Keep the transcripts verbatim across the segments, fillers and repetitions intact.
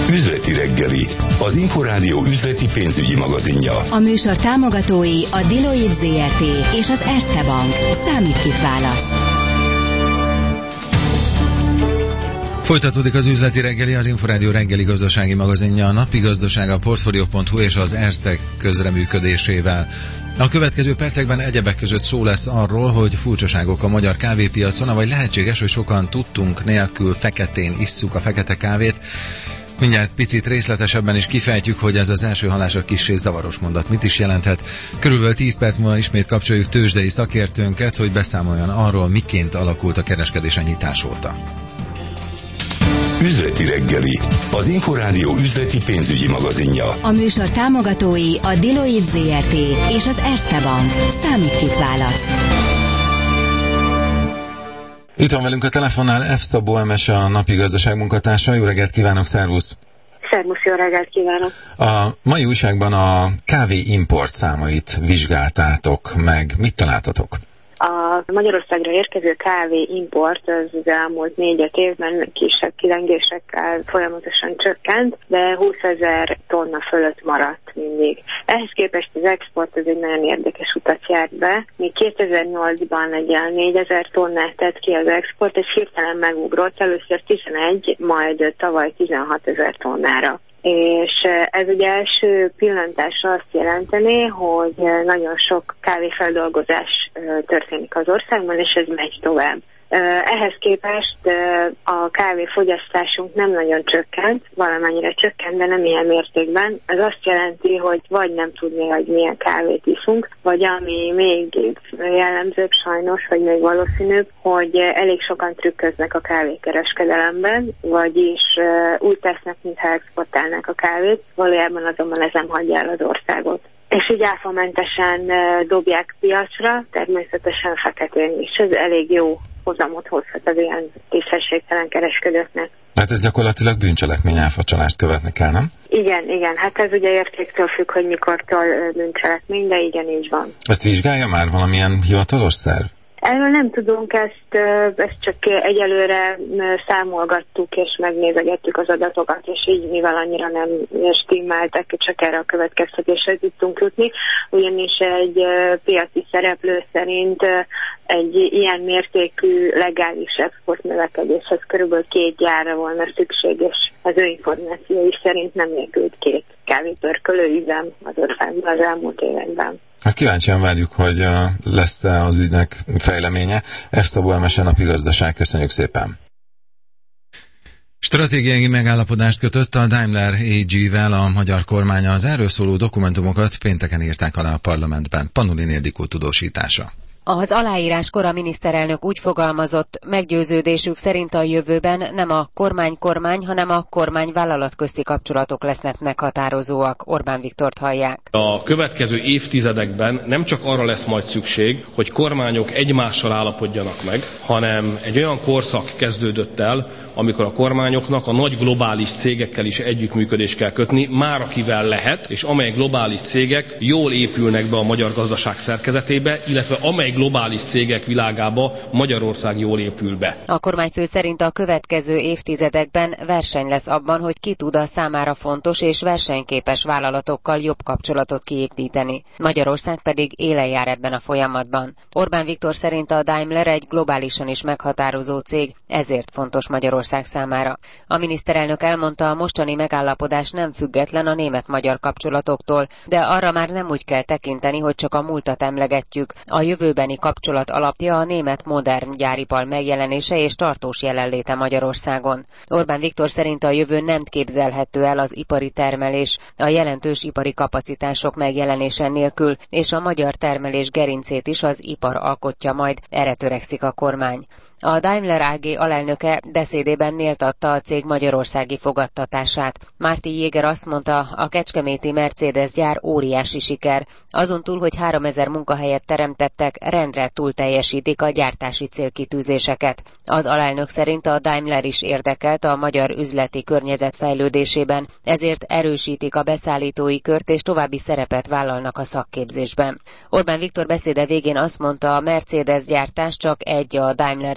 Üzleti reggeli, az Inforádió üzleti pénzügyi magazinja. A műsor támogatói a Deloitte zé er té és az Erste Bank. Számít, kit választ. Folytatódik az üzleti reggeli, az Inforádió reggeli gazdasági magazinja, a napi gazdaság, a Portfolio pont hu és az Erste közreműködésével. A következő percekben egyebek között szó lesz arról, hogy furcsaságok a magyar kávépiacon, vagy lehetséges, hogy sokan tudtunk nélkül feketén isszuk a fekete kávét. Mindjárt picit részletesebben is kifejtjük, hogy ez az első hallásra kissé zavaros mondat mit is jelenthet. Körülbelül tíz perc múlva ismét kapcsoljuk tőzsdei szakértőnket, hogy beszámoljon arról, miként alakult a kereskedés a nyitás óta. Üzleti reggeli, az Inforádió üzleti pénzügyi magazinja. A műsor támogatói a Deloitte zé er té és az Erste Bank. Számít, kit választ. Itt van velünk a telefonnál F. Szabó Emese, a napi gazdaság munkatársa. Jó reggelt kívánok, szervusz! Szervusz, jó reggelt kívánok! A mai újságban a kávé import számait vizsgáltátok meg. Mit találtatok? A Magyarországra érkező kávé import az, az elmúlt négy-öt évben kisebb kilengésekkel folyamatosan csökkent, de húszezer tonna fölött maradt mindig. Ehhez képest az export az egy nagyon érdekes utat járt be. Még kétezer-nyolcban egy ilyen négyezer tonnát tett ki az export, és hirtelen megugrott, először tizenegy, majd tavaly tizenhatezer tonnára. És ez ugye első pillantásra azt jelenteni, hogy nagyon sok kávéfeldolgozás történik az országban, és ez megy tovább. Ehhez képest a kávéfogyasztásunk nem nagyon csökkent, valamennyire csökkent, de nem ilyen mértékben. Ez azt jelenti, hogy vagy nem tudni, hogy milyen kávét iszunk, vagy ami még jellemzőbb sajnos, vagy még valószínűbb, hogy elég sokan trükköznek a kávékereskedelemben, vagyis úgy tesznek, mintha exportálnák a kávét, valójában azonban ez nem hagyja el az országot. És így áfamentesen dobják piacra, természetesen feketén is. Ez elég jó hozamot hozhat az ilyen tisztességtelen kereskedőknek. Hát ez gyakorlatilag bűncselekmény, áfacsalást követni kell, nem? Igen, igen. Hát ez ugye értéktől függ, hogy mikortól bűncselekmény, de igen, így van. Ezt vizsgálja már valamilyen hivatalos szerv? Erről nem tudunk, ezt, ezt csak egyelőre számolgattuk és megnézegettük az adatokat, és így mivel annyira nem stimmeltek, csak erre a következtetésre tudtunk jutni, ugyanis egy piaci szereplő szerint egy ilyen mértékű legális exportnövekedéshez körülbelül két gyárra volna szükség, és az ő információi szerint nem nélkült két kávépörkölő üzem az országban az elmúlt években. Hát kíváncsian várjuk, hogy lesz-e az ügynek fejleménye. F. Szabó Emese, napi gazdaság, köszönjük szépen! Stratégiai megállapodást kötött a Daimler á gé-vel a magyar kormánya. Az erről szóló dokumentumokat pénteken írták alá a parlamentben. Panulin Ildikó tudósítása. Az aláíráskor a miniszterelnök úgy fogalmazott, meggyőződésük szerint a jövőben nem a kormány-kormány, hanem a kormány-vállalat közti kapcsolatok lesznek meghatározóak. Orbán Viktort hallják. A következő évtizedekben nem csak arra lesz majd szükség, hogy kormányok egymással állapodjanak meg, hanem egy olyan korszak kezdődött el, amikor a kormányoknak a nagy globális cégekkel is együttműködést kell kötni, már akivel lehet, és amely globális cégek jól épülnek be a magyar gazdaság szerkezetébe, illetve amely globális cégek világába Magyarország jól épül be. A kormányfő szerint a következő évtizedekben verseny lesz abban, hogy ki tud a számára fontos és versenyképes vállalatokkal jobb kapcsolatot kiépíteni. Magyarország pedig élen jár ebben a folyamatban. Orbán Viktor szerint a Daimler egy globálisan is meghatározó cég, ezért fontos Magyarország számára. A miniszterelnök elmondta, a mostani megállapodás nem független a német-magyar kapcsolatoktól, de arra már nem úgy kell tekinteni, hogy csak a múltat emlegetjük. A jövőbeni kapcsolat alapja a német modern gyáripar megjelenése és tartós jelenléte Magyarországon. Orbán Viktor szerint a jövő nem képzelhető el az ipari termelés, a jelentős ipari kapacitások megjelenése nélkül, és a magyar termelés gerincét is az ipar alkotja majd, erre törekszik a kormány. A Daimler á gé alelnöke beszédében méltatta a cég magyarországi fogadtatását. Márti Jéger azt mondta, a kecskeméti Mercedes gyár óriási siker. Azon túl, hogy háromezer munkahelyet teremtettek, rendre túl teljesítik a gyártási célkitűzéseket. Az alelnök szerint a Daimler is érdekelt a magyar üzleti környezet fejlődésében, ezért erősítik a beszállítói kört és további szerepet vállalnak a szakképzésben. Orbán Viktor beszéde végén azt mondta, a Mercedes gyártás csak egy a Daimler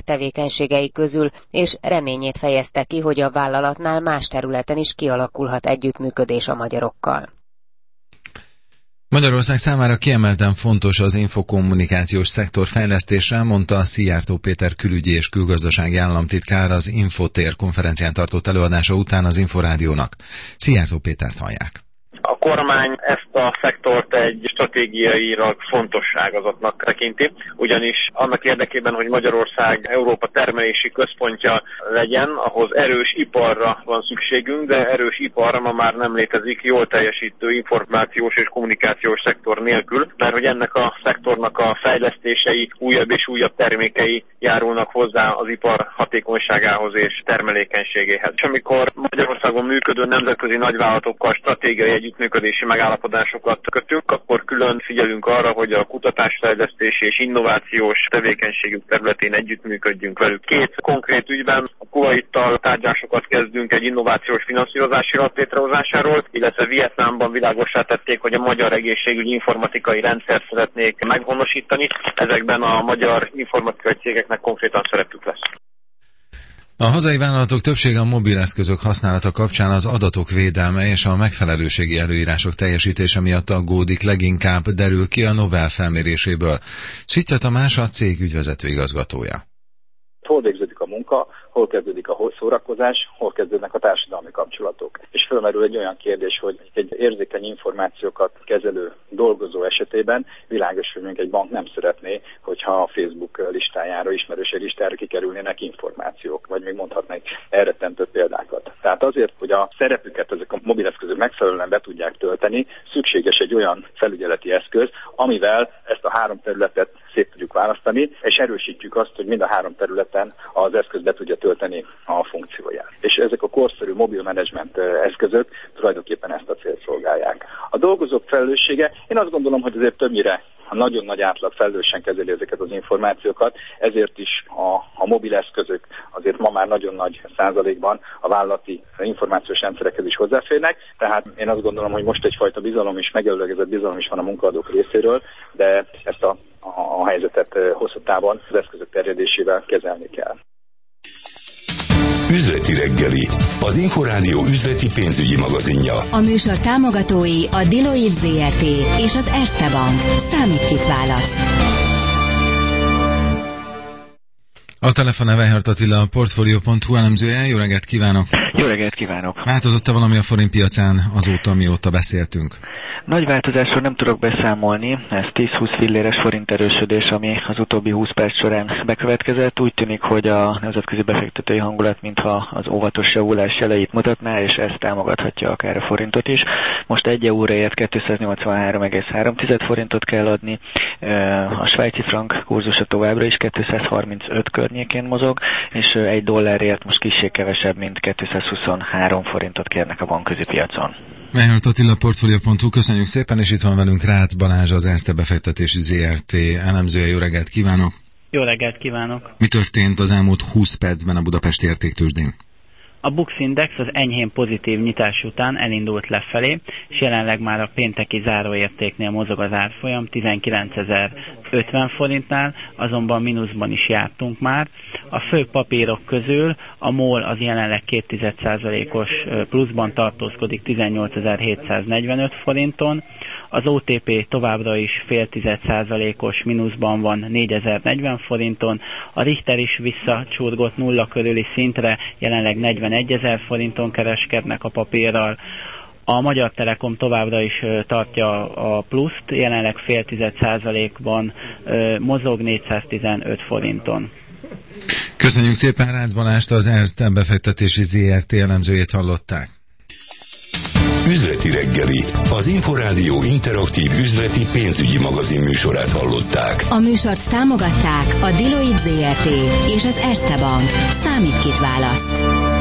tevékenységei közül, és reményét fejezte ki, hogy a vállalatnál más területen is kialakulhat együttműködés a magyarokkal. Magyarország számára kiemelten fontos az infokommunikációs szektor fejlesztése, mondta Szijjártó Péter külügyi és külgazdasági államtitkár az Infotér konferencián tartott előadása után az Inforádiónak. Szijjártó Pétert hallják. A kormány ezt a szektort egy stratégiailag fontos ágazatnak tekinti, ugyanis annak érdekében, hogy Magyarország Európa termelési központja legyen, ahhoz erős iparra van szükségünk, de erős iparra ma már nem létezik jól teljesítő információs és kommunikációs szektor nélkül, mert hogy ennek a szektornak a fejlesztései, újabb és újabb termékei járulnak hozzá az ipar hatékonyságához és termelékenységéhez. És amikor Magyarországon működő nemzetközi nagyvállalatokkal stratégiai együttműködési megállapodásokat kötünk, akkor külön figyelünk arra, hogy a kutatásfejlesztés és innovációs tevékenységük területén együttműködjünk velük. Két konkrét ügyben a Kuwaittal tárgyásokat kezdünk egy innovációs finanszírozási alap létrehozásáról, illetve Vietnámban világossá tették, hogy a magyar egészségügyi informatikai rendszert szeretnék meghonosítani. Ezekben a magyar informatikai cégeknek konkrétan szerepük lesz. A hazai vállalatok többsége a mobileszközök használata kapcsán az adatok védelme és a megfelelőségi előírások teljesítése miatt aggódik, leginkább derül ki a Novell felméréséből. Szitja Tamás a cég ügyvezető igazgatója. Hol végződik a munka, hol kezdődik a szórakozás, hol kezdődnek a társadalmi kapcsolatok. És fölmerül egy olyan kérdés, hogy egy érzékeny információkat kezelő dolgozó esetében világos, hogy egy bank nem szeretné, hogyha a Facebook listájára, ismerőség listára kikerülnének információk, vagy még mondhatnék elrettentő példákat. Tehát azért, hogy a szerepüket ezek a mobileszközök megfelelően be tudják tölteni, szükséges egy olyan felügyeleti eszköz, amivel ezt a három területet szét tudjuk választani, és erősítjük azt, hogy mind a három területen az eszköz be tudja tölteni a funkcióját. És ezek a korszerű mobil menedzsment eszközök tulajdonképpen ezt a célt szolgálják. A dolgozók felelőssége, én azt gondolom, hogy azért többnyire a nagyon nagy átlag felelősen kezeli ezeket az információkat, ezért is a, a mobil eszközök azért ma már nagyon nagy százalékban a vállalati információs rendszerekhez is hozzáférnek, tehát én azt gondolom, hogy most egyfajta bizalom is, megelőlegezett bizalom is van a munkaadók részéről, de ezt a, a, a helyzetet hosszú távon az eszközök terjedésével kezelni kell. Üzleti reggeli, az Inforádió üzleti pénzügyi magazinja. A műsor támogatói a Deloitte zé er té és az Erste Bank. Számít-kit választ. A telefon Evehart Attila, a Portfolio pont hu elemzője. Jó reggelt kívánok! Jó reggelt kívánok! Változott-e valami a forint piacán azóta, mióta beszéltünk? Nagy változásról nem tudok beszámolni, ez tíz-húsz filléres forint erősödés, ami az utóbbi húsz perc során bekövetkezett. Úgy tűnik, hogy a nemzetközi befektetői hangulat mintha az óvatos javulás jeleit mutatná, és ez támogathatja akár a forintot is. Most egy euróért kétszáznyolcvanhárom egész három forintot kell adni, a svájci frank kurzusa továbbra is kétszázharmincöt környékén mozog, és egy dollárért most kissé kevesebb, mint kétszázhuszonhárom forintot kérnek a bankközi piacon. Evehart Attila, Portfolio pont hu, köszönjük szépen, és itt van velünk Rácz Balázs, az Erste befektetési zé er té elemzője. Jó reggelt kívánok! Jó reggelt kívánok! Mi történt az elmúlt húsz percben a budapesti értéktőzsdén? A Bux Index az enyhén pozitív nyitás után elindult lefelé, és jelenleg már a pénteki záróértéknél mozog az árfolyam tizenkilencezer-ötven forintnál, azonban mínuszban is jártunk már. A fő papírok közül a MOL az jelenleg két egész egy százalékos pluszban tartózkodik tizennyolcezer-hétszáznegyvenöt forinton, az o té pé továbbra is fél tized százalékos mínuszban van négyezer-negyven forinton, a Richter is visszacsurgott nulla körüli szintre, jelenleg negyvenegyezer forinton kereskednek a papírral. A Magyar Telekom továbbra is tartja a pluszt, jelenleg fél tized százalékban mozog négyszáztizenöt forinton. Köszönjük szépen, Rácz Balást, az Erste befektetési zé er té elemzőjét hallották. Üzleti reggeli, az Inforádió interaktív üzleti pénzügyi magazin műsorát hallották. A műsort támogatták a Deloitte zé er té és az Erste Bank. Számít-kit választ.